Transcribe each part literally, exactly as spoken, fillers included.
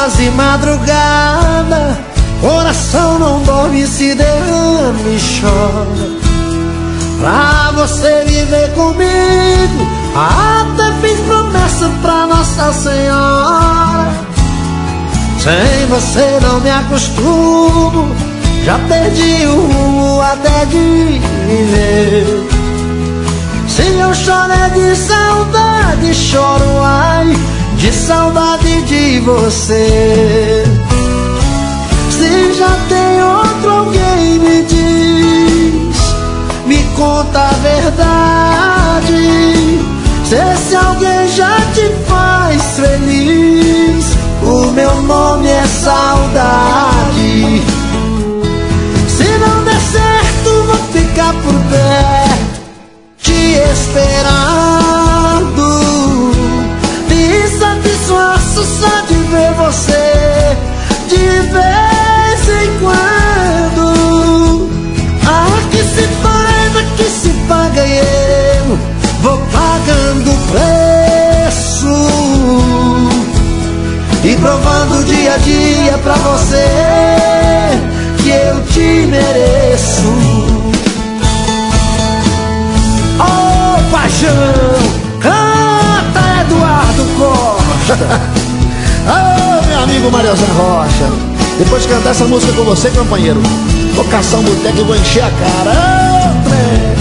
quase madrugada, coração não dorme, se derrama e chora. Pra você viver comigo, até fiz promessa pra Nossa Senhora. Sem você não me acostumo, já perdi o rumo até de viver. Se eu choro é de saudade, choro ai, de saudade de você. Se já tem outro, alguém me diz, me conta a verdade. Se esse alguém já te faz feliz, o meu nome é saudade. Se não der certo, vou ficar por perto, te esperando. Me satisfaço só de ver você, de vez em quando. Ah, que se faz, ah, que se paga e eu vou pagando o preço e provando dia a dia pra você que eu te mereço. Oh, paixão, canta Eduardo Costa. Oh, meu amigo Mariozão Rocha, depois de cantar essa música com você, companheiro, vou caçar um boteco e vou encher a cara. Oh,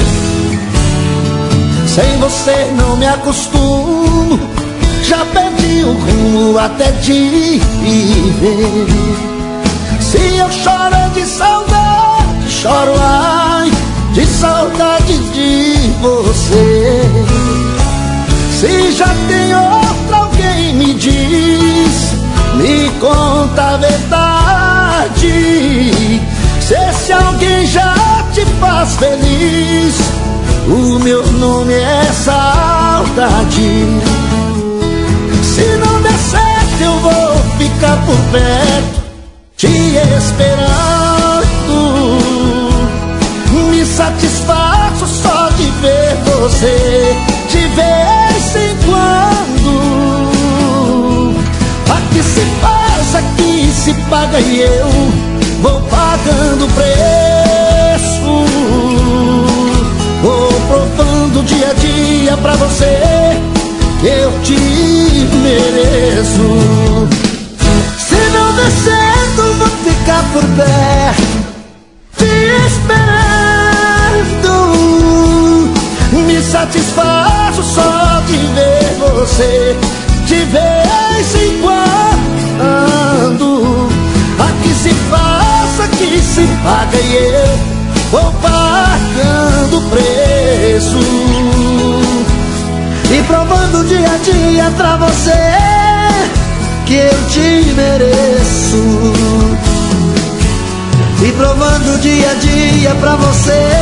sem você não me acostumo, já perdi o rumo até de viver. Se eu choro é de saudade, choro ai, de saudade de você. Se já tem outro, alguém me diz, me conta a verdade. Se esse alguém já te faz feliz, o meu nome é saudade. Se não der certo, eu vou ficar por perto, te esperando. Me satisfaço só de ver você, de vez em quando. Aqui se faz, aqui se paga e eu vou pagando o preço. Vou provando dia a dia pra você que eu te mereço. Se não der certo, vou ficar por perto, te esperando. Me satisfaço só de ver você, de vez em quando. Aqui se faz, aqui se paga e eu vou pagando o preço e provando dia a dia pra você que eu te mereço. E provando dia a dia pra você